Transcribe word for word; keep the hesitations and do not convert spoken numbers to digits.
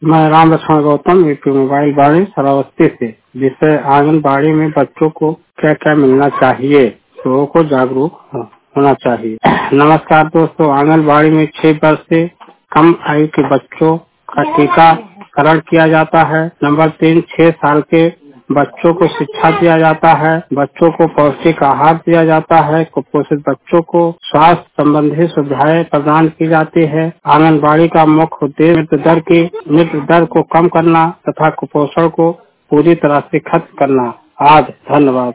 मैं Ram Lakshman Gautam UP mobile बाड़ी श्रावस्ती से। जिससे आंगनबाड़ी में बच्चों को क्या क्या मिलना चाहिए, लोगों को जागरूक होना चाहिए। नमस्कार दोस्तों, आंगनबाड़ी में छह वर्ष से कम आयु के बच्चों का टीकाकरण किया जाता है। नंबर तीन, छह साल के बच्चों को शिक्षा दिया जाता है। बच्चों को पौष्टिक आहार दिया जाता है। कुपोषित बच्चों को स्वास्थ्य संबंधी सुविधाएं प्रदान की जाती है। आंगनबाड़ी का मुख्य उद्देश्य मृत्यु दर की मृत्यु दर को कम करना तथा कुपोषण को पूरी तरह से खत्म करना। आज धन्यवाद।